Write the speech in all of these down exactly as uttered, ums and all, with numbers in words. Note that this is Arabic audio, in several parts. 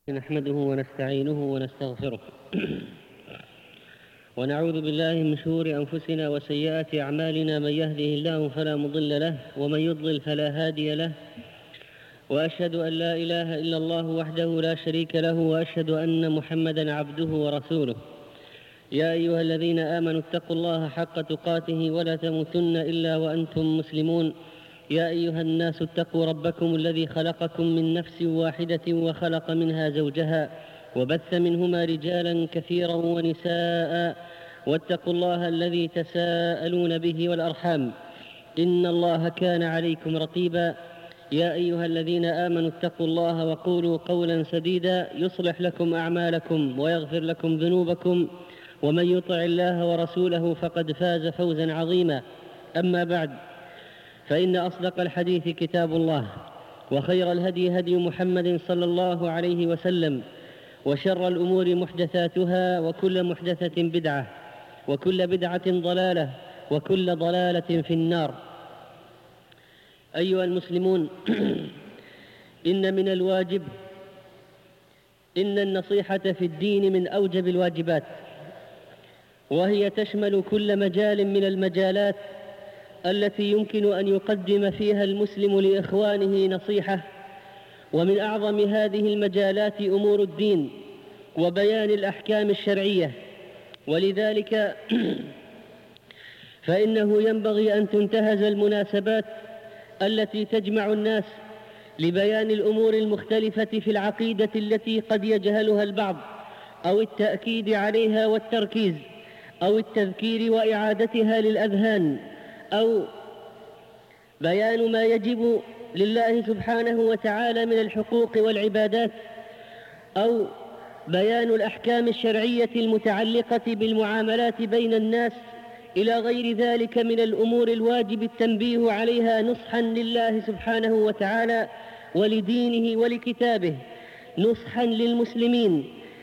نحمده ونستعينه ونستغفره ونعوذ بالله من شرور أنفسنا وسيئات أعمالنا. من يهده الله فلا مضل له ومن يضلل فلا هادي له، وأشهد أن لا إله إلا الله وحده لا شريك له، وأشهد أن محمدا عبده ورسوله. يا أيها الذين آمنوا اتقوا الله حق تقاته ولا تموتن إلا وأنتم مسلمون. يا أيها الناس اتقوا ربكم الذي خلقكم من نفس واحدة وخلق منها زوجها وبث منهما رجالا كثيرا ونساء، واتقوا الله الذي تساءلون به والأرحام إن الله كان عليكم رقيبا. يا أيها الذين آمنوا اتقوا الله وقولوا قولا سديدا يصلح لكم أعمالكم ويغفر لكم ذنوبكم، ومن يطع الله ورسوله فقد فاز فوزا عظيما. أما بعد، فإن أصدق الحديث كتاب الله، وخير الهدي هدي محمد صلى الله عليه وسلم، وشر الأمور محدثاتها، وكل محدثة بدعة، وكل بدعة ضلالة، وكل ضلالة في النار. أيها المسلمون، إن من الواجب إن النصيحة في الدين من أوجب الواجبات، وهي تشمل كل مجال من المجالات التي يمكن أن يقدم فيها المسلم لإخوانه نصيحة. ومن أعظم هذه المجالات أمور الدين وبيان الأحكام الشرعية، ولذلك فإنه ينبغي أن تنتهز المناسبات التي تجمع الناس لبيان الأمور المختلفة في العقيدة التي قد يجهلها البعض، أو التأكيد عليها والتركيز، أو التذكير وإعادتها للأذهان، أو بيان ما يجب لله سبحانه وتعالى من الحقوق والعبادات، أو بيان الأحكام الشرعية المتعلقة بالمعاملات بين الناس، إلى غير ذلك من الأمور الواجب التنبيه عليها نصحا لله سبحانه وتعالى ولدينه ولكتابه، نصحا للمسلمين.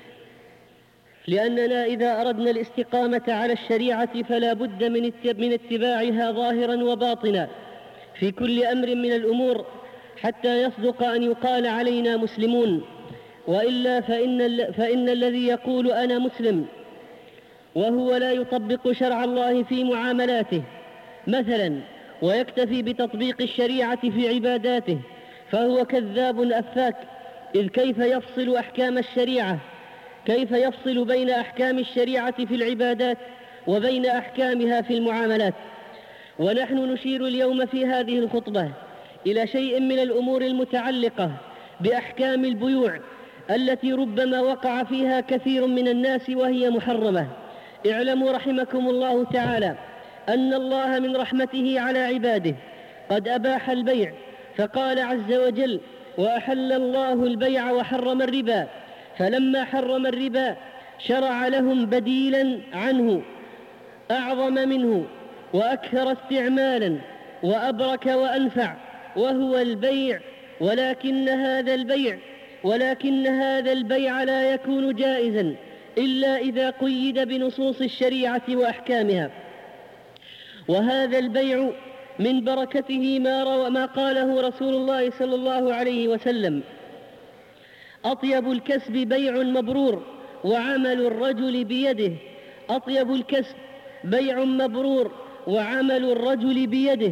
لأننا إذا أردنا الاستقامة على الشريعة فلا بد من اتباعها ظاهرا وباطنا في كل أمر من الأمور، حتى يصدق أن يقال علينا مسلمون. وإلا فإن, فإن الذي يقول أنا مسلم وهو لا يطبق شرع الله في معاملاته مثلا، ويكتفي بتطبيق الشريعة في عباداته، فهو كذاب أفاك. إذ كيف يفصل أحكام الشريعة كيف يفصل بين أحكام الشريعة في العبادات وبين أحكامها في المعاملات؟ ونحن نشير اليوم في هذه الخطبة إلى شيء من الأمور المتعلقة بأحكام البيوع التي ربما وقع فيها كثير من الناس وهي محرمة. اعلموا رحمكم الله تعالى أن الله من رحمته على عباده قد أباح البيع، فقال عز وجل: وأحل الله البيع وحرم الربا. فلما حرم الربا شرع لهم بديلا عنه أعظم منه وأكثر استعمالا وأبرك وأنفع، وهو البيع. ولكن هذا البيع ولكن هذا البيع لا يكون جائزا إلا إذا قيد بنصوص الشريعة وأحكامها. وهذا البيع من بركته ما, ما قاله رسول الله صلى الله عليه وسلم: أطيب الكسب بيع مبرور وعمل الرجل بيده. أطيب الكسب بيع مبرور وعمل الرجل بيده،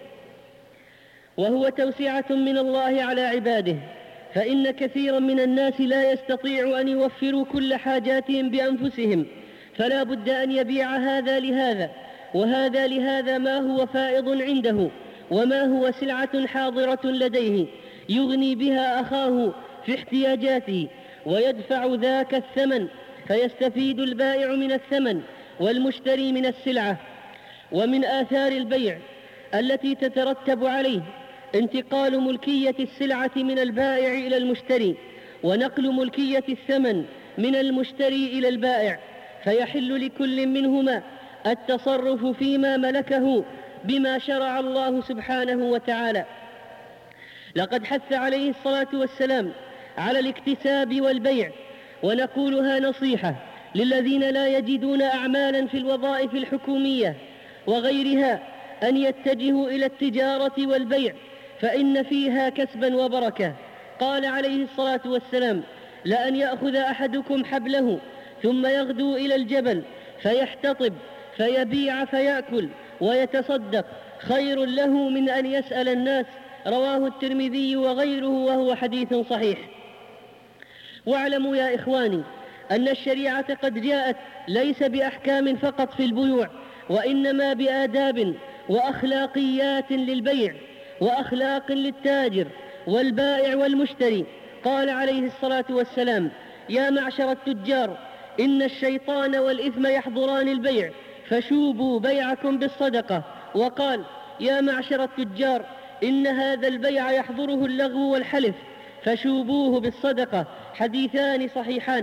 وهو توسعة من الله على عباده، فإن كثيرا من الناس لا يستطيع أن يوفروا كل حاجاتهم بأنفسهم، فلا بد أن يبيع هذا لهذا وهذا لهذا ما هو فائض عنده وما هو سلعة حاضرة لديه، يغني بها أخاه في احتياجاته ويدفع ذاك الثمن، فيستفيد البائع من الثمن والمشتري من السلعة. ومن آثار البيع التي تترتب عليه انتقال ملكية السلعة من البائع إلى المشتري، ونقل ملكية الثمن من المشتري إلى البائع، فيحل لكل منهما التصرف فيما ملكه بما شرع الله سبحانه وتعالى. لقد حث عليه الصلاة والسلام على الاكتساب والبيع، ونقولها نصيحة للذين لا يجدون أعمالا في الوظائف الحكومية وغيرها أن يتجهوا إلى التجارة والبيع، فإن فيها كسبا وبركة. قال عليه الصلاة والسلام: لأن يأخذ أحدكم حبله ثم يغدو إلى الجبل فيحتطب فيبيع فيأكل ويتصدق خير له من أن يسأل الناس. رواه الترمذي وغيره وهو حديث صحيح. واعلموا يا إخواني أن الشريعة قد جاءت ليس بأحكام فقط في البيوع، وإنما بآداب وأخلاقيات للبيع وأخلاق للتاجر والبائع والمشتري. قال عليه الصلاة والسلام: يا معشر التجار إن الشيطان والإثم يحضران البيع فشوبوا بيعكم بالصدقة. وقال: يا معشر التجار إن هذا البيع يحضره اللغو والحلف فشوبوه بالصدقة. حديثان صحيحان.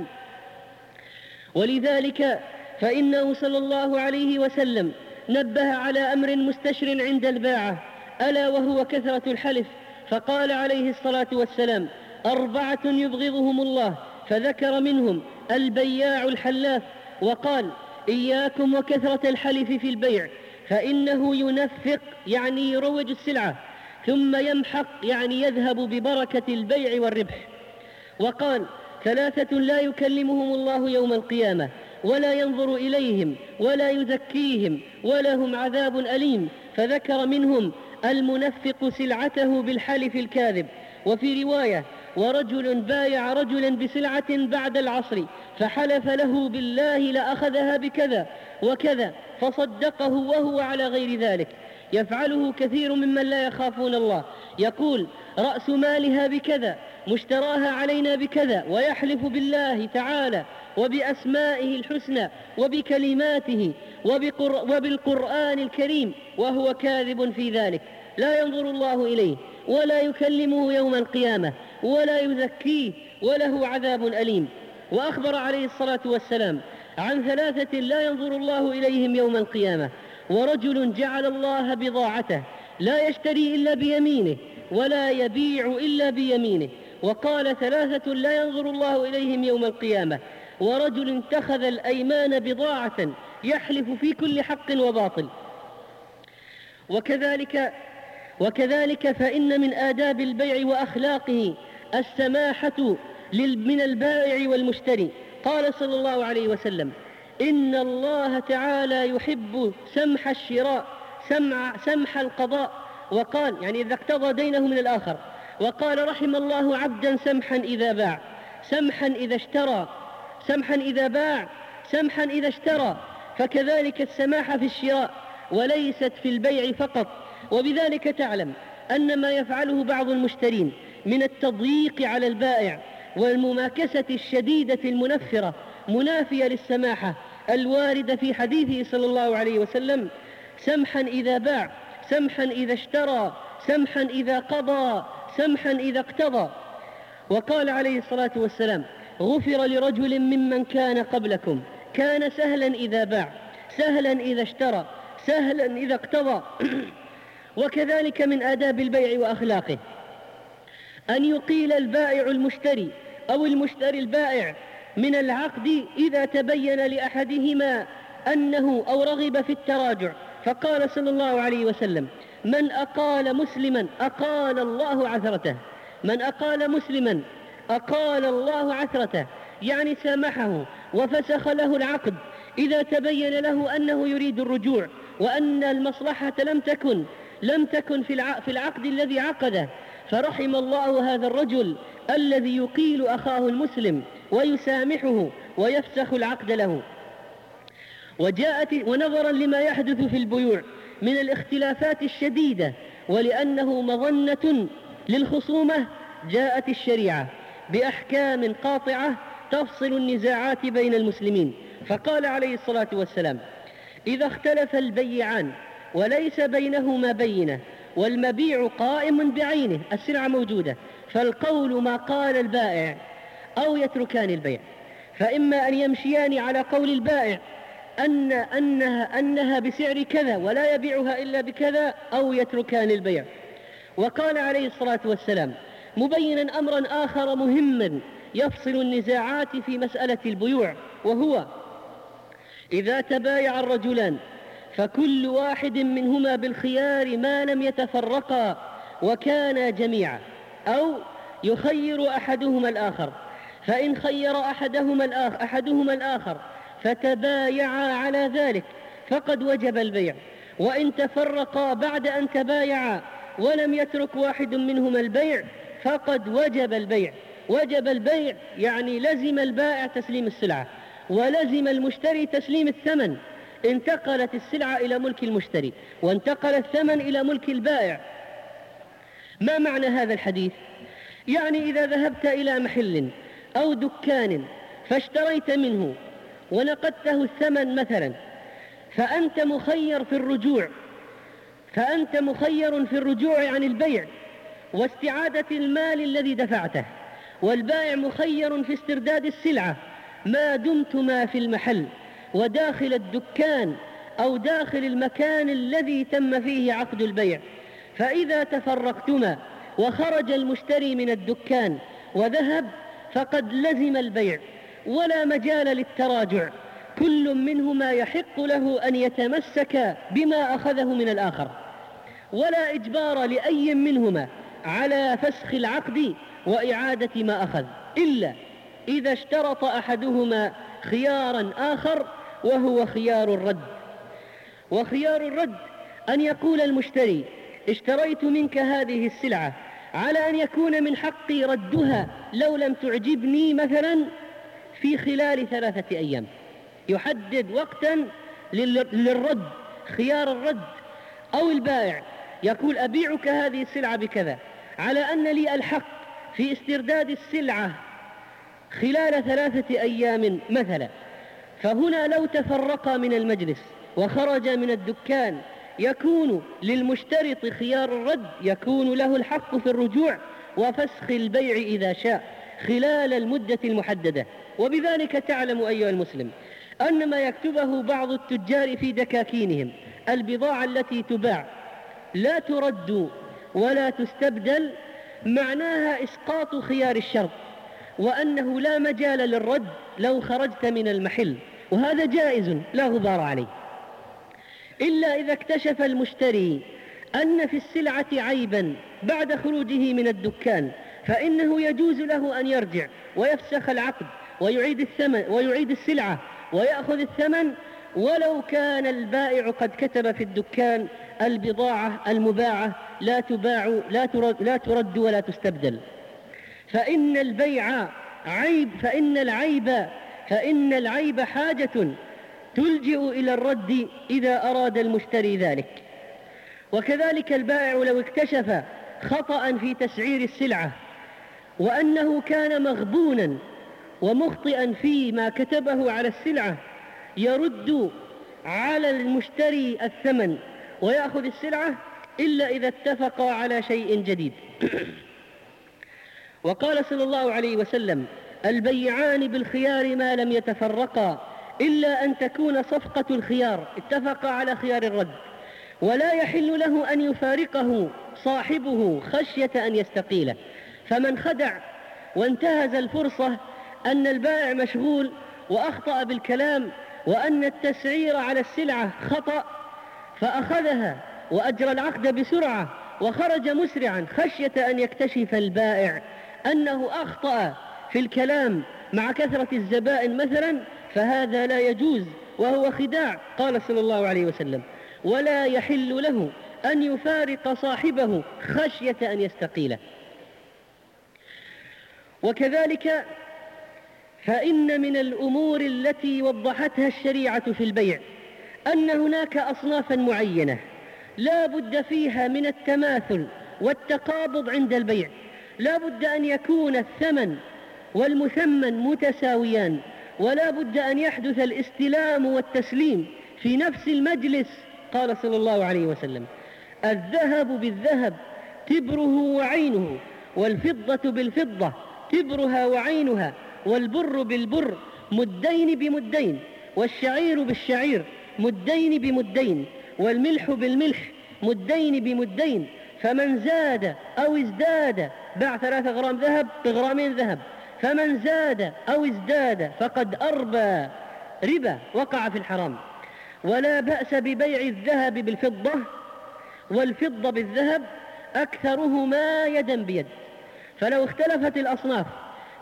ولذلك فإنه صلى الله عليه وسلم نبه على أمر مستشر عند الباعة، ألا وهو كثرة الحلف، فقال عليه الصلاة والسلام: أربعة يبغضهم الله، فذكر منهم البياع الحلاف، وقال: إياكم وكثرة الحلف في البيع فإنه ينفق يعني يروج السلعة، ثم يمحق يعني يذهب ببركة البيع والربح. وقال: ثلاثة لا يكلمهم الله يوم القيامة ولا ينظر إليهم ولا يزكيهم ولهم عذاب أليم، فذكر منهم المنفق سلعته بالحلف الكاذب. وفي رواية: ورجل بايع رجلا بسلعة بعد العصر فحلف له بالله لأخذها بكذا وكذا فصدقه وهو على غير ذلك. يفعله كثير ممن لا يخافون الله، يقول: رأس مالها بكذا، مشتراها علينا بكذا، ويحلف بالله تعالى وبأسمائه الحسنى وبكلماته وبالقرآن الكريم وهو كاذب في ذلك. لا ينظر الله إليه ولا يكلمه يوم القيامة ولا يزكيه وله عذاب أليم. وأخبر عليه الصلاة والسلام عن ثلاثة لا ينظر الله إليهم يوم القيامة: ورجل جعل الله بضاعته لا يشتري إلا بيمينه ولا يبيع إلا بيمينه. وقال: ثلاثة لا ينظر الله إليهم يوم القيامة: ورجل اتخذ الأيمان بضاعة يحلف في كل حق وباطل. وكذلك وكذلك فإن من آداب البيع وأخلاقه السماحة من البائع والمشتري. قال صلى الله عليه وسلم: إن الله تعالى يحب سمح الشراء سمع سمح القضاء. وقال يعني إذا اقتضى دينه من الآخر. وقال: رحم الله عبدا سمحا إذا باع، سمحا إذا اشترى، سمحا إذا باع، سمحا إذا اشترى. فكذلك السماحة في الشراء وليست في البيع فقط. وبذلك تعلم أن ما يفعله بعض المشترين من التضييق على البائع والمماكسة الشديدة المنفرة منافية للسماحة الواردة في حديثه صلى الله عليه وسلم: سمحا إذا باع، سمحا إذا اشترى، سمحا إذا قضى، سمحا إذا اقتضى. وقال عليه الصلاة والسلام: غفر لرجل ممن كان قبلكم كان سهلا إذا باع، سهلا إذا اشترى، سهلا إذا اقتضى. وكذلك من آداب البيع وأخلاقه أن يقيل البائع المشتري أو المشتري البائع من العقد إذا تبين لأحدهما أنه أو رغب في التراجع. فقال صلى الله عليه وسلم: من أقال مسلما أقال الله عثرته، من أقال مسلما أقال الله عثرته، يعني سامحه وفسخ له العقد إذا تبين له أنه يريد الرجوع وأن المصلحة لم تكن لم تكن في العقد الذي عقده. فرحم الله هذا الرجل الذي يقيل أخاه المسلم ويسامحه ويفسخ العقد له. وجاءت ونظرا لما يحدث في البيوع من الاختلافات الشديدة ولأنه مظنة للخصومة، جاءت الشريعة بأحكام قاطعة تفصل النزاعات بين المسلمين. فقال عليه الصلاة والسلام: إذا اختلف البيعان وليس بينهما بينة والمبيع قائم بعينه، السلعة موجودة، فالقول ما قال البائع أو يتركان البيع، فإما أن يمشيان على قول البائع أن أنها, أنها بسعر كذا ولا يبيعها إلا بكذا، أو يتركان البيع. وقال عليه الصلاة والسلام مبينا أمرا آخر مهما يفصل النزاعات في مسألة البيوع، وهو: إذا تبايع الرجلان فكل واحد منهما بالخيار ما لم يتفرقا وكانا جميعا، أو يخير أحدهما الآخر، فإن خير أحدهما الآخر, أحدهما الآخر فتبايعا على ذلك فقد وجب البيع، وإن تفرقا بعد أن تبايعا ولم يترك واحد منهما البيع فقد وجب البيع. وجب البيع يعني لزم البائع تسليم السلعة ولزم المشتري تسليم الثمن. انتقلت السلعة إلى ملك المشتري وانتقل الثمن إلى ملك البائع. ما معنى هذا الحديث؟ يعني إذا ذهبت إلى محل أو دكان فاشتريت منه ونقدته الثمن مثلا، فأنت مخير في الرجوع فأنت مخير في الرجوع عن البيع واستعادة المال الذي دفعته، والبائع مخير في استرداد السلعة ما دمتما في المحل وداخل الدكان أو داخل المكان الذي تم فيه عقد البيع. فإذا تفرقتما وخرج المشتري من الدكان وذهب فقد لزم البيع ولا مجال للتراجع، كل منهما يحق له أن يتمسك بما أخذه من الآخر، ولا إجبار لأي منهما على فسخ العقد وإعادة ما أخذ، إلا إذا اشترط أحدهما خيارا آخر وهو خيار الرد. وخيار الرد أن يقول المشتري: اشتريت منك هذه السلعة على أن يكون من حقي ردها لو لم تعجبني مثلا في خلال ثلاثة أيام. يحدد وقتا للرد، خيار الرد. أو البائع يقول: أبيعك هذه السلعة بكذا على أن لي الحق في استرداد السلعة خلال ثلاثة أيام مثلا. فهنا لو تفرقا من المجلس وخرج من الدكان يكون للمشترط خيار الرد، يكون له الحق في الرجوع وفسخ البيع إذا شاء خلال المدة المحددة. وبذلك تعلم أيها المسلم أن ما يكتبه بعض التجار في دكاكينهم: البضاعة التي تباع لا ترد ولا تستبدل، معناها إسقاط خيار الشرط، وأنه لا مجال للرد لو خرجت من المحل، وهذا جائز لا غبار عليه، إلا إذا اكتشف المشتري أن في السلعة عيبا بعد خروجه من الدكان، فإنه يجوز له أن يرجع ويفسخ العقد ويعيد الثمن ويعيد السلعة ويأخذ الثمن، ولو كان البائع قد كتب في الدكان: البضاعة المباعة لا تباع لا ترد, لا ترد ولا تستبدل. فإن البيع عيب فإن العيب فإن العيب حاجة تلجئ إلى الرد إذا أراد المشتري ذلك. وكذلك البائع لو اكتشف خطأ في تسعير السلعة وأنه كان مغبونا ومخطئا فيما كتبه على السلعة، يرد على المشتري الثمن ويأخذ السلعة إلا إذا اتفقا على شيء جديد. وقال صلى الله عليه وسلم: البيعان بالخيار ما لم يتفرقا إلا أن تكون صفقة الخيار، اتفقا على خيار الرد، ولا يحل له أن يفارقه صاحبه خشية أن يستقيله. فمن خدع وانتهز الفرصة أن البائع مشغول وأخطأ بالكلام وأن التسعير على السلعة خطأ فأخذها وأجرى العقد بسرعة وخرج مسرعا خشية أن يكتشف البائع أنه أخطأ في الكلام مع كثرة الزبائن مثلا، فهذا لا يجوز وهو خداع. قال صلى الله عليه وسلم: ولا يحل له أن يفارق صاحبه خشية أن يستقيله. وكذلك فإن من الأمور التي وضحتها الشريعة في البيع أن هناك أصنافا معينة لا بد فيها من التماثل والتقابض عند البيع، لا بد أن يكون الثمن والمثمن متساويان، ولا بد أن يحدث الاستلام والتسليم في نفس المجلس. قال صلى الله عليه وسلم: الذهب بالذهب تبره وعينه، والفضة بالفضة تبرها وعينها، والبر بالبر مدين بمدين، والشعير بالشعير مدين بمدين، والملح بالملح مدين بمدين، فمن زاد أو ازداد باع ثلاثة غرام ذهب بغرامين ذهب، فمن زاد أو ازداد فقد أربى ربا وقع في الحرام. ولا بأس ببيع الذهب بالفضة والفضة بالذهب أكثرهما يدا بيد. فلو اختلفت الأصناف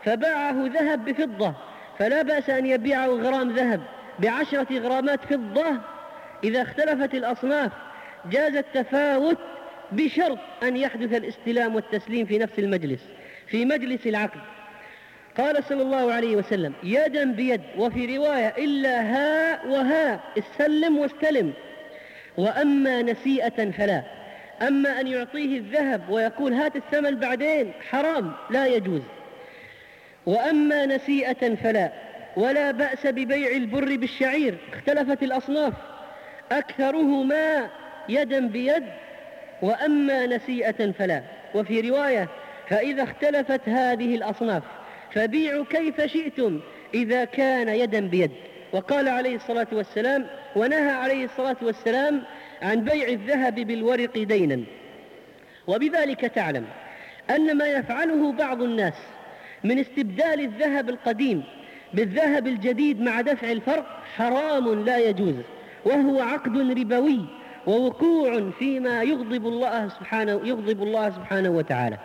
فباعه ذهب بفضة، فلا بأس أن يبيعه غرام ذهب بعشرة غرامات فضة إذا اختلفت الأصناف. جاز التفاوت بشرط أن يحدث الاستلام والتسليم في نفس المجلس، في مجلس العقد. قال صلى الله عليه وسلم: يدا بيد، وفي رواية: إلا ها وها، استلم واستلم. وأما نسيئة فلا. أما أن يعطيه الذهب ويقول هات الثمن بعدين، حرام، لا يجوز. وأما نسيئة فلا. ولا بأس ببيع البر بالشعير، اختلفت الأصناف، أكثرهما يدا بيد. وأما نسيئة فلا. وفي رواية: فإذا اختلفت هذه الأصناف فبيعوا كيف شئتم إذا كان يدا بيد. وقال عليه الصلاة والسلام، ونهى عليه الصلاة والسلام عن بيع الذهب بالورق دينا. وبذلك تعلم أن ما يفعله بعض الناس من استبدال الذهب القديم بالذهب الجديد مع دفع الفرق حرام لا يجوز، وهو عقد ربوي ووقوع فيما يغضب الله سبحانه, يغضب الله سبحانه وتعالى.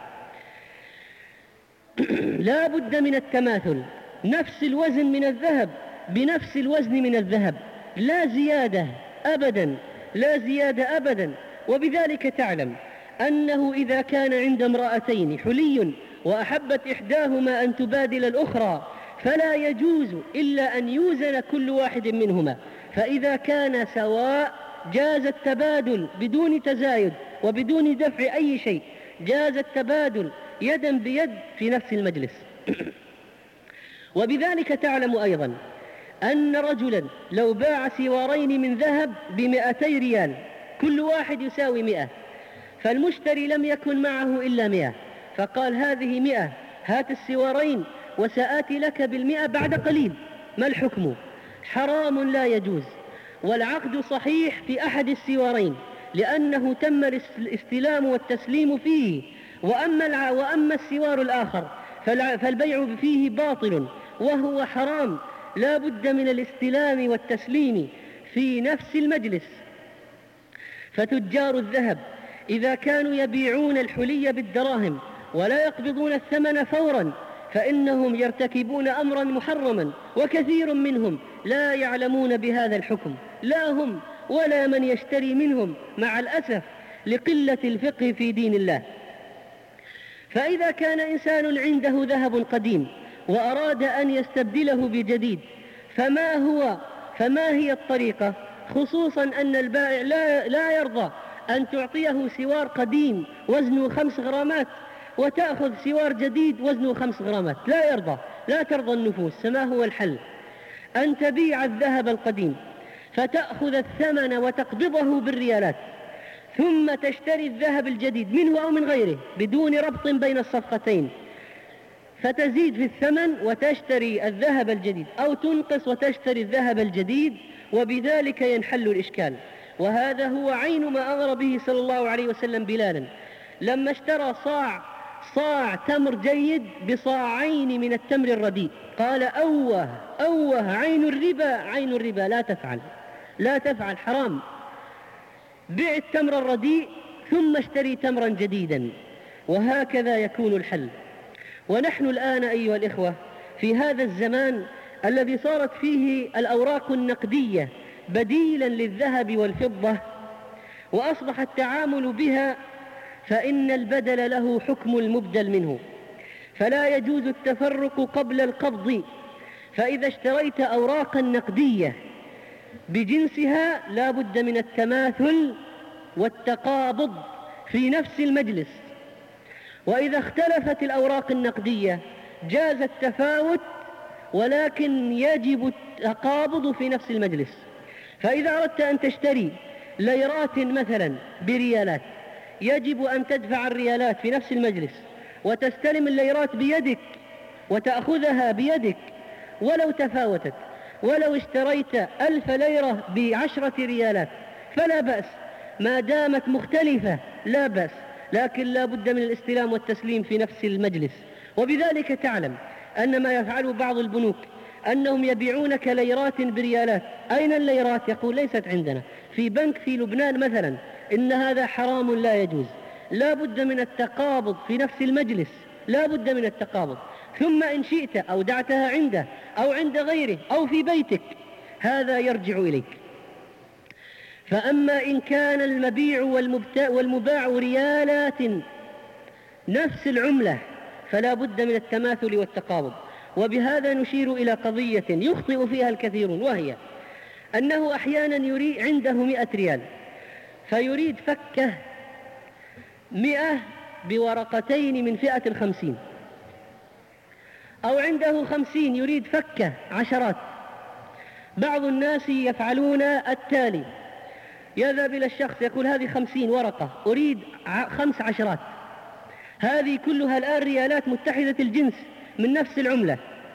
لا بد من التماثل، نفس الوزن من الذهب بنفس الوزن من الذهب، لا زيادة أبدا، لا زيادة أبدا. وبذلك تعلم أنه إذا كان عند امرأتين حلي وأحبت إحداهما أن تبادل الأخرى فلا يجوز إلا أن يوزن كل واحد منهما، فإذا كان سواء جاز التبادل بدون تزايد وبدون دفع أي شيء، جاز التبادل يدا بيد في نفس المجلس. وبذلك تعلم أيضا أن رجلا لو باع سوارين من ذهب بمئتي ريال، كل واحد يساوي مئة، فالمشتري لم يكن معه إلا مئة، فقال هذه مئة، هات السوارين وسآتي لك بالمئة بعد قليل، ما الحكم؟ حرام لا يجوز. والعقد صحيح في أحد السوارين لأنه تم الاستلام والتسليم فيه، وأما, وأما السوار الآخر فالبيع فيه باطل وهو حرام، لا بد من الاستلام والتسليم في نفس المجلس. فتجار الذهب إذا كانوا يبيعون الحلي بالدراهم ولا يقبضون الثمن فورا فإنهم يرتكبون أمرا محرما، وكثير منهم لا يعلمون بهذا الحكم، لا هم ولا من يشتري منهم مع الأسف لقلة الفقه في دين الله. فإذا كان إنسان عنده ذهب قديم وأراد أن يستبدله بجديد، فما هو فما هي الطريقة؟ خصوصا أن البائع لا, لا يرضى أن تعطيه سوار قديم وزنه خمس غرامات وتأخذ سوار جديد وزنه خمس غرامات، لا يرضى، لا ترضى النفوس. فما هو الحل؟ أن تبيع الذهب القديم فتأخذ الثمن وتقبضه بالريالات، ثم تشتري الذهب الجديد منه أو من غيره بدون ربط بين الصفقتين، فتزيد في الثمن وتشتري الذهب الجديد، أو تنقص وتشتري الذهب الجديد، وبذلك ينحل الإشكال. وهذا هو عين ما أمر به صلى الله عليه وسلم بلالا لما اشترى صاع صاع تمر جيد بصاعين من التمر الرديء، قال أوه أوه عين الربا عين الربا، لا تفعل لا تفعل، حرام. بيع التمر الرديء ثم اشتري تمرا جديدا، وهكذا يكون الحل. ونحن الآن أيها الإخوة في هذا الزمان الذي صارت فيه الأوراق النقدية بديلا للذهب والفضة وأصبح التعامل بها، فإن البدل له حكم المبدل منه، فلا يجوز التفرق قبل القبض. فإذا اشتريت أوراقا نقدية بجنسها لا بد من التماثل والتقابض في نفس المجلس. وإذا اختلفت الأوراق النقدية جاز التفاوت، ولكن يجب التقابض في نفس المجلس. فإذا أردت أن تشتري ليرات مثلا بريالات، يجب أن تدفع الريالات في نفس المجلس وتستلم الليرات بيدك وتأخذها بيدك ولو تفاوتت. ولو اشتريت ألف ليرة بعشرة ريالات فلا بأس، ما دامت مختلفة لا بأس، لكن لا بد من الاستلام والتسليم في نفس المجلس. وبذلك تعلم أن ما يفعله بعض البنوك أنهم يبيعونك ليرات بريالات. أين الليرات؟ يقول ليست عندنا، في بنك في لبنان مثلا. إن هذا حرام لا يجوز، لا بد من التقابض في نفس المجلس، لا بد من التقابض. ثم إن شئت أودعتها عنده أو عند غيره أو في بيتك، هذا يرجع إليك. فأما إن كان المبيع والمباع ريالات نفس العملة فلا بد من التماثل والتقابض. وبهذا نشير إلى قضية يخطئ فيها الكثيرون، وهي أنه أحيانا يريد عنده مئة ريال فيريد فكه مئة بورقتين من فئة الخمسين، أو عنده خمسين يريد فكه عشرات. بعض الناس يفعلون التالي: يذهب إلى الشخص يقول هذه خمسين ورقة أريد خمس عشرات، هذه كلها الآن ريالات متحدة الجنس من نفس العملة،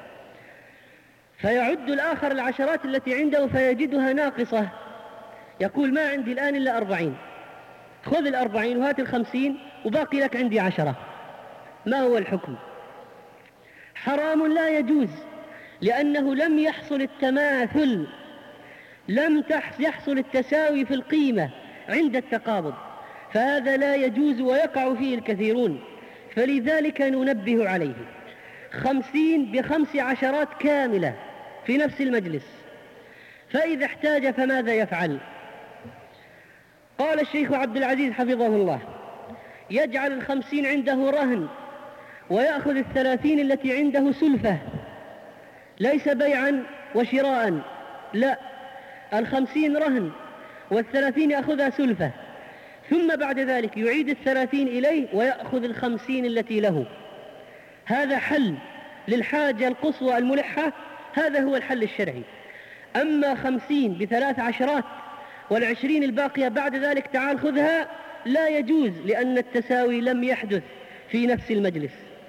فيعد الآخر العشرات التي عنده فيجدها ناقصة، يقول ما عندي الآن إلا أربعين، خذ الأربعين وهات الخمسين وباقي لك عندي عشرة. ما هو الحكم؟ حرام لا يجوز، لأنه لم يحصل التماثل، لم يحصل التساوي في القيمة عند التقابض، فهذا لا يجوز ويقع فيه الكثيرون، فلذلك ننبه عليه. خمسين بخمس عشرات كاملة في نفس المجلس، فإذا احتاج فماذا يفعل؟ قال الشيخ عبد العزيز حفظه الله: يجعل الخمسين عنده رهن ويأخذ الثلاثين التي عنده سلفة، ليس بيعا وشراء، لا، الخمسين رهن والثلاثين يأخذها سلفة، ثم بعد ذلك يعيد الثلاثين إليه ويأخذ الخمسين التي له. هذا حل للحاجة القصوى الملحة، هذا هو الحل الشرعي. أما خمسين بثلاث عشرات والعشرين الباقية بعد ذلك تعال خذها، لا يجوز، لأن التساوي لم يحدث في نفس المجلس.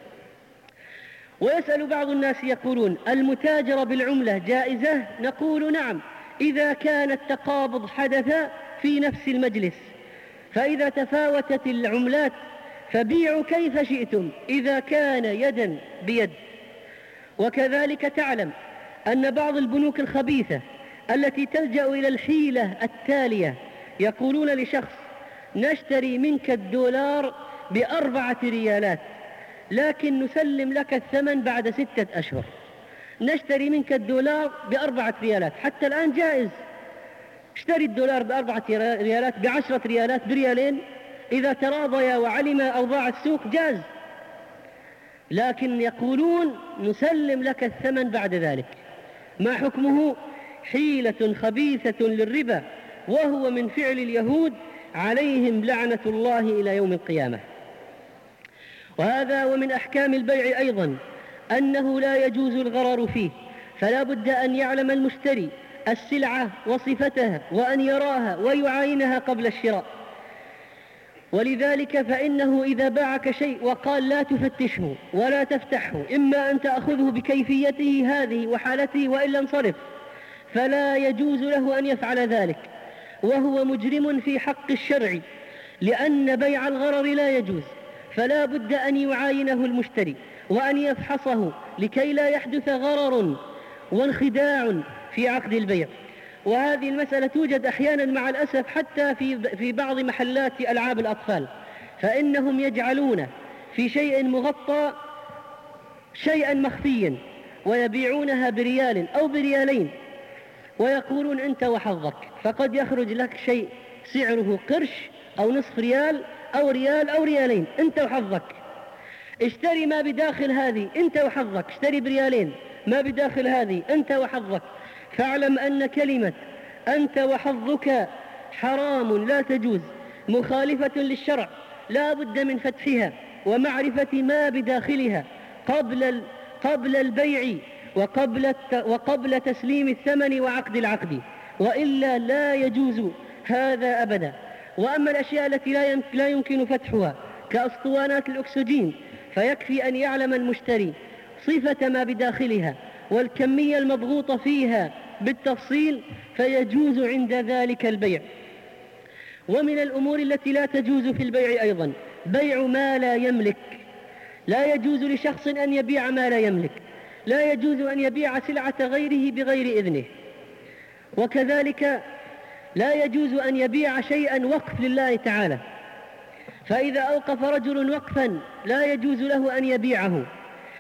ويسأل بعض الناس يقولون المتاجرة بالعملة جائزة؟ نقول نعم، إذا كان التقابض حدث في نفس المجلس، فإذا تفاوتت العملات فبيعوا كيف شئتم إذا كان يدا بيد. وكذلك تعلم أن بعض البنوك الخبيثة التي تلجأ إلى الحيلة التالية يقولون لشخص نشتري منك الدولار بأربعة ريالات لكن نسلم لك الثمن بعد ستة أشهر. نشتري منك الدولار بأربعة ريالات، حتى الآن جائز، اشتري الدولار بأربعة ريالات بعشرة ريالات بريالين، إذا تراضيا وعلم أوضاع السوق جاز، لكن يقولون نسلم لك الثمن بعد ذلك. ما حكمه؟ حيلة خبيثة للربا، وهو من فعل اليهود عليهم لعنة الله إلى يوم القيامة. وهذا ومن أحكام البيع أيضا أنه لا يجوز الغرر فيه، فلا بد أن يعلم المشتري السلعة وصفتها وأن يراها ويعاينها قبل الشراء. ولذلك فإنه إذا باعك شيء وقال لا تفتشه ولا تفتحه، إما أن تأخذه بكيفيته هذه وحالته وإلا انصرف، فلا يجوز له أن يفعل ذلك، وهو مجرم في حق الشرع، لأن بيع الغرر لا يجوز، فلا بد أن يعاينه المشتري وأن يفحصه لكي لا يحدث غرر وانخداع في عقد البيع. وهذه المسألة توجد أحيانا مع الأسف حتى في في بعض محلات ألعاب الأطفال، فإنهم يجعلون في شيء مغطى شيئا مخفيا ويبيعونها بريال أو بريالين ويقولون أنت وحظك، فقد يخرج لك شيء سعره قرش أو نصف ريال أو ريال أو ريالين، أنت وحظك. اشتري ما بداخل هذه أنت وحظك، اشتري بريالين ما بداخل هذه أنت وحظك. فاعلم أن كلمة أنت وحظك حرام لا تجوز، مخالفة للشرع، لا بد من فتحها ومعرفة ما بداخلها قبل قبل البيع وقبل وقبل تسليم الثمن وعقد العقد، وإلا لا يجوز هذا أبدا. وأما الأشياء التي لا يمكن فتحها كأسطوانات الأكسجين، فيكفي أن يعلم المشتري صفة ما بداخلها والكمية المضغوطة فيها بالتفصيل، فيجوز عند ذلك البيع. ومن الأمور التي لا تجوز في البيع أيضا بيع ما لا يملك، لا يجوز لشخص أن يبيع ما لا يملك، لا يجوز أن يبيع سلعة غيره بغير إذنه. وكذلك لا يجوز أن يبيع شيئا وقف لله تعالى، فإذا أوقف رجل وقفا لا يجوز له أن يبيعه،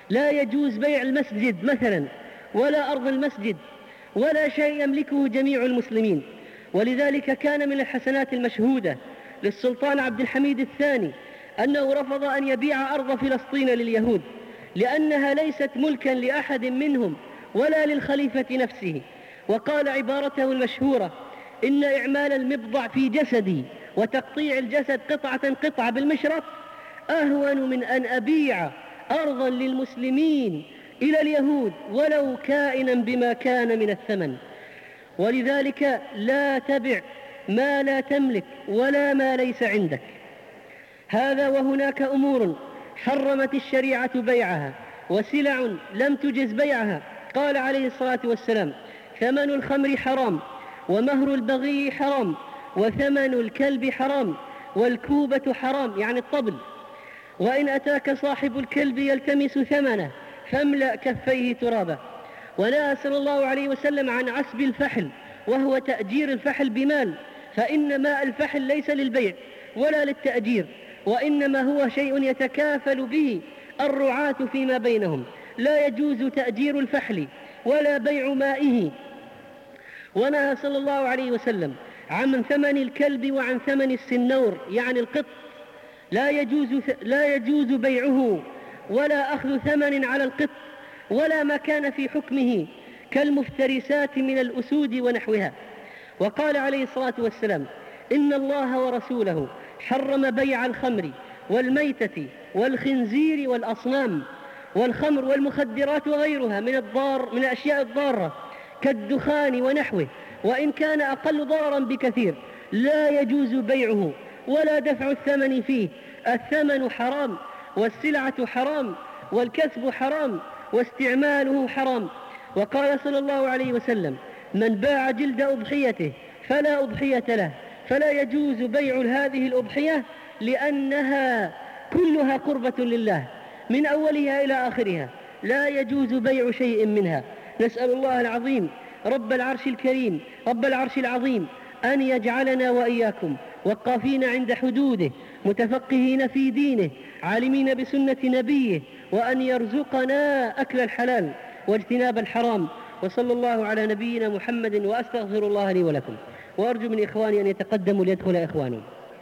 لا يجوز بيع المسجد مثلا، ولا أرض المسجد، ولا شيء يملكه جميع المسلمين. ولذلك كان من الحسنات المشهودة للسلطان عبد الحميد الثاني أنه رفض أن يبيع أرض فلسطين لليهود، لأنها ليست ملكا لأحد منهم ولا للخليفة نفسه. وقال عبارته المشهورة: إن إعمال المبضع في جسدي وتقطيع الجسد قطعة قطعة بالمشرط أهون من أن أبيع أرضا للمسلمين إلى اليهود ولو كائنا بما كان من الثمن. ولذلك لا تبع ما لا تملك ولا ما ليس عندك. هذا وهناك أمور حرمت الشريعة بيعها، وسلع لم تجز بيعها. قال عليه الصلاة والسلام: ثمن الخمر حرام، ومهر البغي حرام، وثمن الكلب حرام، والكوبة حرام، يعني الطبل. وإن أتاك صاحب الكلب يلتمس ثمنه فاملأ كفيه ترابا. ونهى صلى الله عليه وسلم عن عسب الفحل، وهو تأجير الفحل بمال، فإن ماء الفحل ليس للبيع ولا للتأجير، وإنما هو شيء يتكافل به الرعاة فيما بينهم. لا يجوز تأجير الفحل ولا بيع مائه. ونهى صلى الله عليه وسلم عن ثمن الكلب وعن ثمن السنور، يعني القط، لا يجوز, لا يجوز بيعه ولا أخذ ثمن على القط ولا ما كان في حكمه كالمفترسات من الأسود ونحوها. وقال عليه الصلاة والسلام: إن الله ورسوله حرم بيع الخمر والميتة والخنزير والأصنام والخمر والمخدرات وغيرها من الضار من الأشياء الضارة كالدخان ونحوه، وإن كان أقل ضررا بكثير لا يجوز بيعه ولا دفع الثمن فيه. الثمن حرام، والسلعة حرام، والكسب حرام، واستعماله حرام. وقال صلى الله عليه وسلم: من باع جلد أضحيته فلا أضحية له. فلا يجوز بيع هذه الأضحية لأنها كلها قربة لله من أولها إلى آخرها، لا يجوز بيع شيء منها. نسأل الله العظيم رب العرش الكريم رب العرش العظيم أن يجعلنا وإياكم وقافين عند حدوده، متفقهين في دينه، عالمين بسنة نبيه، وأن يرزقنا أكل الحلال واجتناب الحرام. وصلى الله على نبينا محمد، وأستغفر الله لي ولكم، وأرجو من إخواني أن يتقدموا ليدخل إخواني.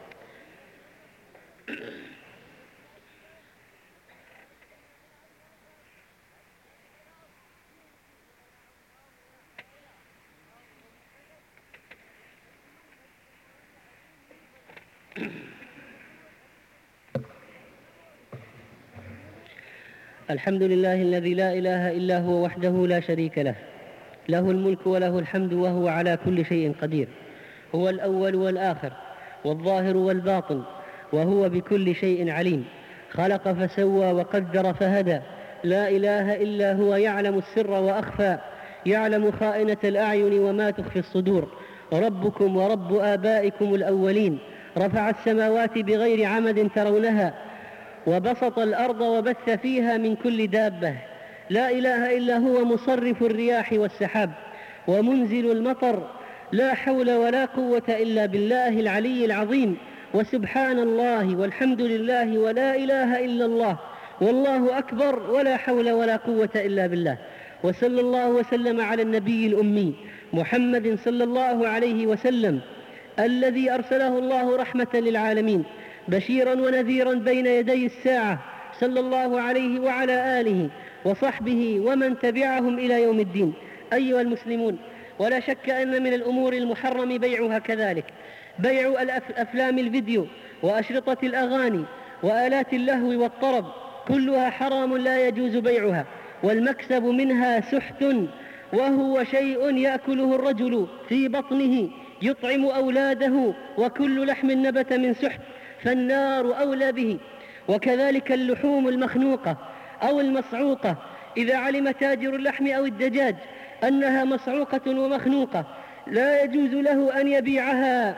الحمد لله الذي لا إله إلا هو وحده لا شريك له، له الملك وله الحمد وهو على كل شيء قدير. هو الأول والآخر والظاهر والباطن، وهو بكل شيء عليم. خلق فسوى وقدر فهدى، لا إله إلا هو، يعلم السر وأخفى، يعلم خائنة الأعين وما تخفي الصدور. ربكم ورب آبائكم الأولين، رفع السماوات بغير عمد ترونها، وبسط الأرض وبث فيها من كل دابة. لا إله إلا هو، مصرف الرياح والسحاب ومنزل المطر. لا حول ولا قوة إلا بالله العلي العظيم. وسبحان الله والحمد لله ولا إله إلا الله والله أكبر، ولا حول ولا قوة إلا بالله. وصلى الله وسلم على النبي الأمي محمد صلى الله عليه وسلم، الذي أرسله الله رحمة للعالمين، بشيرا ونذيرا بين يدي الساعة، صلى الله عليه وعلى آله وصحبه ومن تبعهم إلى يوم الدين. أيها المسلمون، ولا شك أن من الأمور المحرم بيعها كذلك بيع أفلام الفيديو وأشرطة الأغاني وآلات اللهو والطرب، كلها حرام لا يجوز بيعها، والمكسب منها سحت، وهو شيء يأكله الرجل في بطنه يطعم أولاده، وكل لحم نبت من سحت فالنار أولى به. وكذلك اللحوم المخنوقة أو المصعوقة، إذا علم تاجر اللحم أو الدجاج أنها مصعوقة ومخنوقة لا يجوز له أن يبيعها،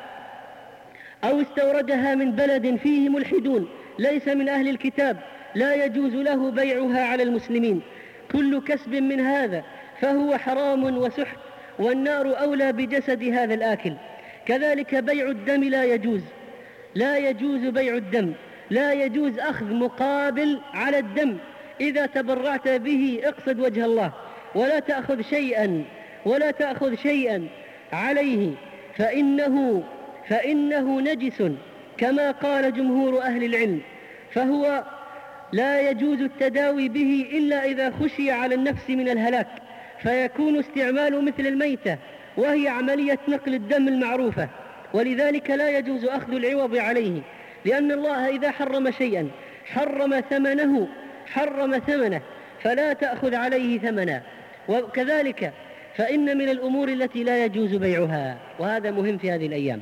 أو استوردها من بلد فيه ملحدون ليس من أهل الكتاب لا يجوز له بيعها على المسلمين. كل كسب من هذا فهو حرام وسحت، والنار أولى بجسد هذا الآكل. كذلك بيع الدم لا يجوز، لا يجوز بيع الدم، لا يجوز أخذ مقابل على الدم إذا تبرعت به اقصد وجه الله، ولا تأخذ شيئا ولا تأخذ شيئا عليه، فإنه, فإنه نجس كما قال جمهور أهل العلم، فهو لا يجوز التداوي به إلا إذا خشي على النفس من الهلاك، فيكون استعماله مثل الميتة، وهي عملية نقل الدم المعروفة، ولذلك لا يجوز أخذ العوض عليه، لأن الله إذا حرم شيئا حرم ثمنه حرم ثمنه فلا تأخذ عليه ثمنا. وكذلك فإن من الأمور التي لا يجوز بيعها، وهذا مهم في هذه الأيام،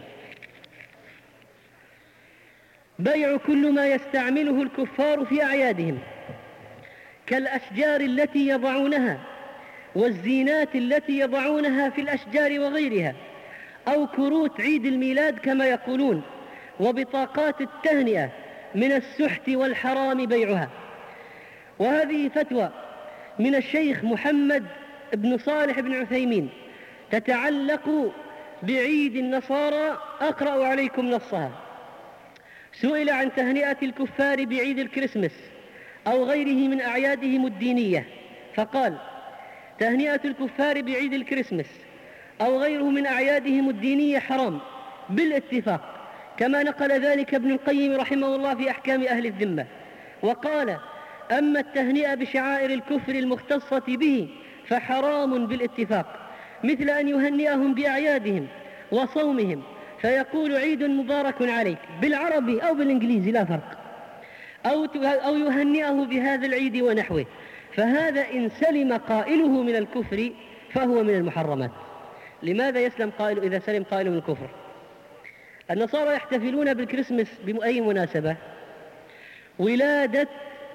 بيع كل ما يستعمله الكفار في أعيادهم، كالأشجار التي يضعونها والزينات التي يضعونها في الأشجار وغيرها، أو كروت عيد الميلاد كما يقولون، وبطاقات التهنئة من السحت والحرام بيعها. وهذه فتوى من الشيخ محمد بن صالح بن عثيمين تتعلق بعيد النصارى، أقرأ عليكم نصها. سئل عن تهنئة الكفار بعيد الكريسماس أو غيره من أعيادهم الدينية، فقال: تهنئة الكفار بعيد الكريسماس أو غيره من أعيادهم الدينية حرام بالاتفاق، كما نقل ذلك ابن القيم رحمه الله في أحكام أهل الذمة. وقال: أما التهنئة بشعائر الكفر المختصة به فحرام بالاتفاق، مثل أن يهنئهم بأعيادهم وصومهم، فيقول: عيد مبارك عليك بالعربي أو بالإنجليزي لا فرق، أو يهنئه بهذا العيد ونحوه، فهذا إن سلم قائله من الكفر فهو من المحرمات. لماذا يسلم قائل إذا سلم قائله من الكفر؟ النصارى يحتفلون بالكريسماس بأي مناسبة؟ ولادة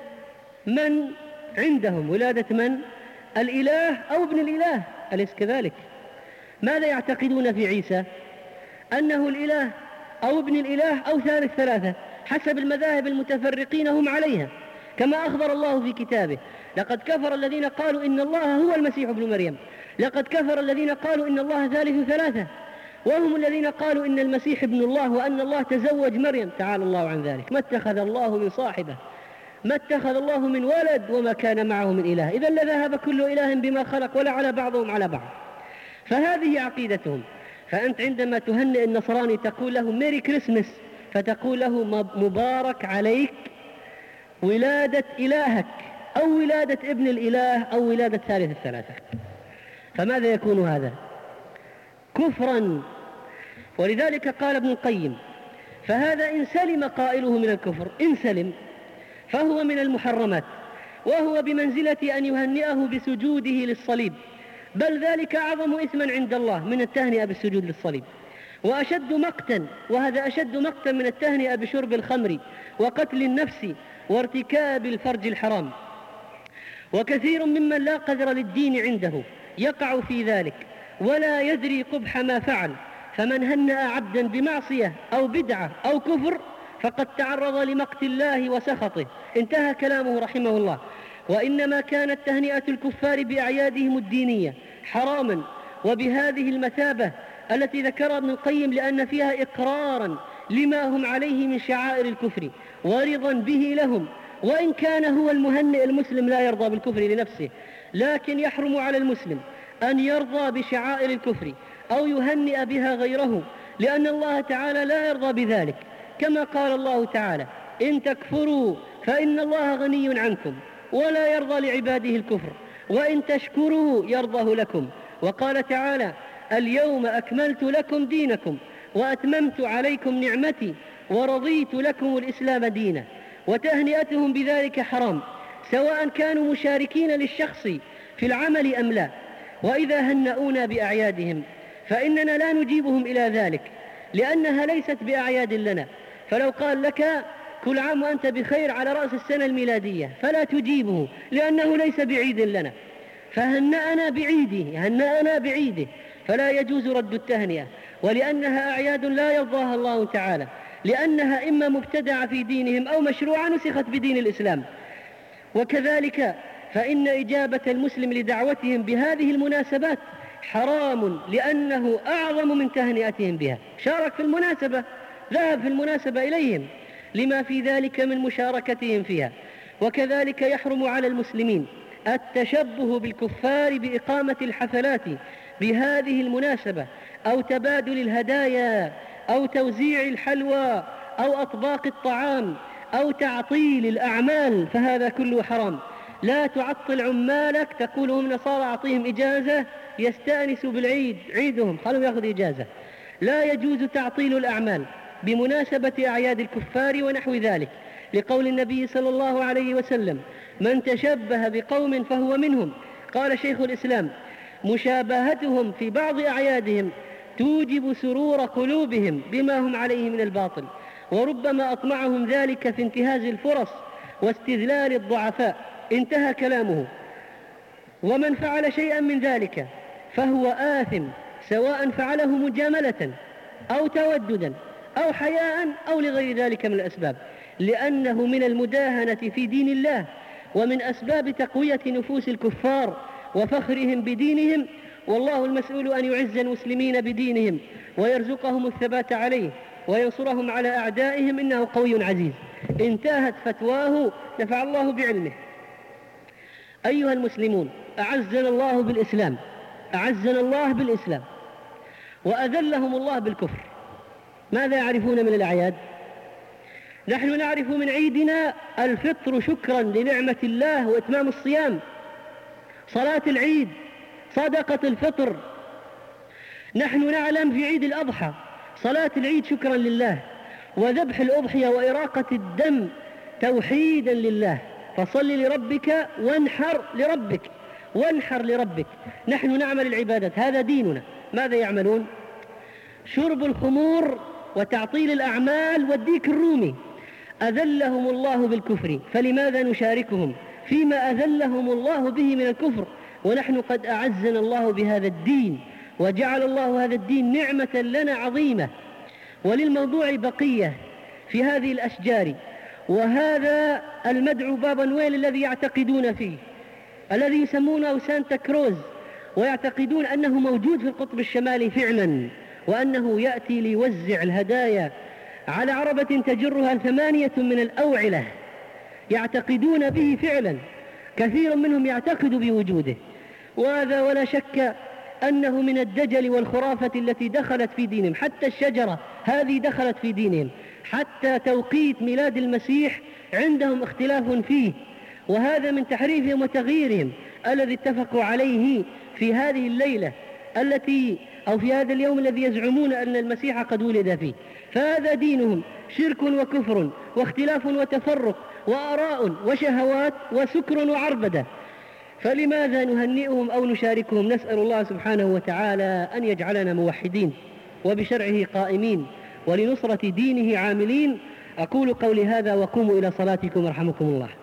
من عندهم؟ ولادة من؟ الإله أو ابن الإله، أليس كذلك؟ ماذا يعتقدون في عيسى؟ أنه الإله أو ابن الإله أو ثالث ثلاثة حسب المذاهب المتفرقين هم عليها، كما أخبر الله في كتابه: لقد كفر الذين قالوا إن الله هو المسيح ابن مريم، لقد كفر الذين قالوا إن الله ثالث ثلاثة، وهم الذين قالوا إن المسيح ابن الله وأن الله تزوج مريم، تعالى الله عن ذلك، ما اتخذ الله من صاحبة، ما اتخذ الله من ولد، وما كان معه من إله، إذا لذهب كل إله بما خلق ولا على بعضهم على بعض. فهذه عقيدتهم. فأنت عندما تهنئ النصراني تقول له ميري كريسمس، فتقول له مبارك عليك ولادة إلهك، أو ولادة ابن الإله، أو ولادة ثالث الثلاثة. فماذا يكون هذا؟ كفرا. ولذلك قال ابن القيم: فهذا إن سلم قائله من الكفر، إن سلم فهو من المحرمات، وهو بمنزلة أن يهنئه بسجوده للصليب، بل ذلك أعظم إثما عند الله من التهنئة بالسجود للصليب، وأشد مقتا، وهذا أشد مقتا من التهنئة بشرب الخمر وقتل النفس وارتكاب الفرج الحرام. وكثير ممن لا قدر للدين عنده يقع في ذلك ولا يدري قبح ما فعل، فمن هنأ عبدا بمعصية أو بدعة أو كفر فقد تعرض لمقت الله وسخطه. انتهى كلامه رحمه الله. وإنما كانت تهنئة الكفار بأعيادهم الدينية حراما وبهذه المثابة التي ذكرها ابن القيم، لأن فيها إقرارا لما هم عليه من شعائر الكفر ورضا به لهم، وإن كان هو المهنئ المسلم لا يرضى بالكفر لنفسه، لكن يحرم على المسلم أن يرضى بشعائر الكفر أو يهنئ بها غيره، لأن الله تعالى لا يرضى بذلك، كما قال الله تعالى: إن تكفروا فإن الله غني عنكم ولا يرضى لعباده الكفر، وإن تشكروا يرضه لكم. وقال تعالى: اليوم أكملت لكم دينكم وأتممت عليكم نعمتي ورضيت لكم الإسلام دينا. وتهنئتهم بذلك حرام، سواء كانوا مشاركين للشخص في العمل أم لا. وإذا هنؤونا بأعيادهم فإننا لا نجيبهم إلى ذلك، لأنها ليست بأعياد لنا. فلو قال لك كل عام وأنت بخير على رأس السنة الميلادية فلا تجيبه، لأنه ليس بعيد لنا، فهنأنا بعيده هنأنا بعيده فلا يجوز رد التهنئة، ولأنها أعياد لا يرضاها الله تعالى، لأنها إما مبتدعة في دينهم أو مشروعة نسخت بدين الإسلام. وكذلك فإن إجابة المسلم لدعوتهم بهذه المناسبات حرام، لأنه أعظم من تهنئتهم بها. شارك في المناسبة، ذهب في المناسبة إليهم لما في ذلك من مشاركتهم فيها. وكذلك يحرم على المسلمين التشبه بالكفار بإقامة الحفلات بهذه المناسبة أو تبادل الهدايا أو توزيع الحلوى أو أطباق الطعام أو تعطيل الأعمال، فهذا كله حرام. لا تعطل عمالك تقول هم نصارى أعطيهم إجازة يستأنسوا بالعيد، عيدهم خلوا يأخذ إجازة. لا يجوز تعطيل الأعمال بمناسبة أعياد الكفار ونحو ذلك، لقول النبي صلى الله عليه وسلم: من تشبه بقوم فهو منهم. قال شيخ الإسلام: مشابهتهم في بعض أعيادهم توجب سرور قلوبهم بما هم عليه من الباطل، وربما أطمعهم ذلك في انتهاز الفرص واستذلال الضعفاء. انتهى كلامه. ومن فعل شيئا من ذلك فهو آثم، سواء فعله مجاملة أو توددا أو حياء أو لغير ذلك من الأسباب، لأنه من المداهنة في دين الله ومن أسباب تقوية نفوس الكفار وفخرهم بدينهم. والله المسؤول أن يعز المسلمين بدينهم ويرزقهم الثبات عليه وينصرهم على أعدائهم، إنه قوي عزيز. انتهت فتواه، نفع الله بعلمه. أيها المسلمون، أعزنا الله بالإسلام، أعزنا الله بالإسلام وأذلهم الله بالكفر. ماذا يعرفون من الأعياد؟ نحن نعرف من عيدنا الفطر شكرا لنعمة الله وإتمام الصيام، صلاة العيد، صدقة الفطر. نحن نعلم في عيد الأضحى صلاة العيد شكرا لله، وذبح الأضحية وإراقة الدم توحيدا لله. فصل لربك وانحر لربك، وانحر لربك. نحن نعمل العبادات، هذا ديننا. ماذا يعملون؟ شرب الخمور وتعطيل الأعمال والديك الرومي. أذلهم الله بالكفر، فلماذا نشاركهم فيما أذلهم الله به من الكفر ونحن قد أعزنا الله بهذا الدين وجعل الله هذا الدين نعمة لنا عظيمة. وللموضوع بقية في هذه الأشجار، وهذا المدعو بابا نويل الذي يعتقدون فيه، الذي يسمونه سانتا كروز، ويعتقدون أنه موجود في القطب الشمالي فعلا، وأنه يأتي ليوزع الهدايا على عربة تجرها ثمانية من الأوعلة. يعتقدون به فعلا، كثير منهم يعتقد بوجوده، وهذا ولا شك أنه من الدجل والخرافة التي دخلت في دينهم. حتى الشجرة هذه دخلت في دينهم، حتى توقيت ميلاد المسيح عندهم اختلاف فيه، وهذا من تحريفهم وتغييرهم الذي اتفقوا عليه في هذه الليلة التي أو في هذا اليوم الذي يزعمون أن المسيح قد ولد فيه. فهذا دينهم شرك وكفر واختلاف وتفرق وآراء وشهوات وسكر وعربدة. فلماذا نهنئهم أو نشاركهم؟ نسأل الله سبحانه وتعالى أن يجعلنا موحدين وبشرعه قائمين ولنصرة دينه عاملين. أقول قولي هذا وقوموا إلى صلاتكم رحمكم الله.